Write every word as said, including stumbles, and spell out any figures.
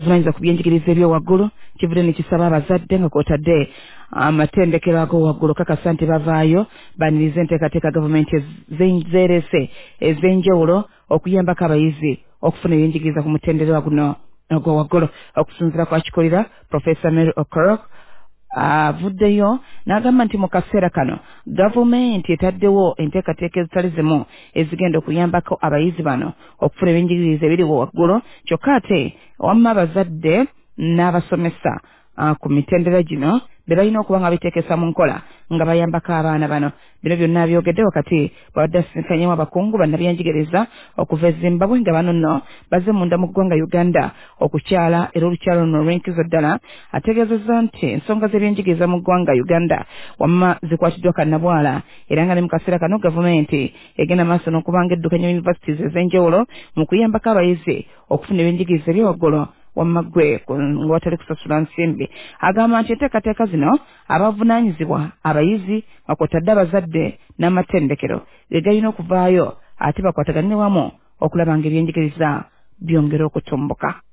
vunanyizibwa ku byenjigiriza ebyowaggulu kivudde ne kisaba abazadde nga kwotadde amatendekero ag'owaggulu kakasa nti bavaayo baniriza enteekateeka gavumenti zeerese ez'enjawulo okuyambako abayizi okufuna ebyenjigiriza ku mutendera guno ogw'owaggulu. Okusinziira kwa kikolera Professor Mary Okorok avuddeyo n'agamba nti mu kaseera kano gavumenti etaddewo enteekateeka ezitali zimu ezigenda okuyambako abayizi bano okufuna ebyenjigiriza ebiriwo waggulu, kyokka ate wamma abazadde n'abasomesa uh, ku mitendera gino be balina okuba nga biteekesa mu nkola nga bayambako abaana bano. Bino byonna byogedde wakati babadde asinkanyemu abakungu bannabyenjigiriza okuva e Zimbabwe nga bano nno bazze munda mu ggwanga Uganda okukyala era olukyalo luno olw'enkizo ddala. Ategeezezza nti ensonga z'ebyenjigiriza mu ggwanga Uganda wamma zikwatiddwa kannabwala era nga ne mu kaseera kano gavumenti egenda maaso n'okubanga eddukanya universities ez'enjawulo mu kuyambako abayizi okufuna ebyenjigiriza ebyowaggulu wamma gwe nga watali kusasula nsimbi. Agamba nti enteekateeka zino abavunaanyizibwa abayizi nga kwotadde abazadde n'amatendekero ge galina okuvaayo ate bakwatagane wamu okulaba nga ebyenjigiriza byongera okutumbuka.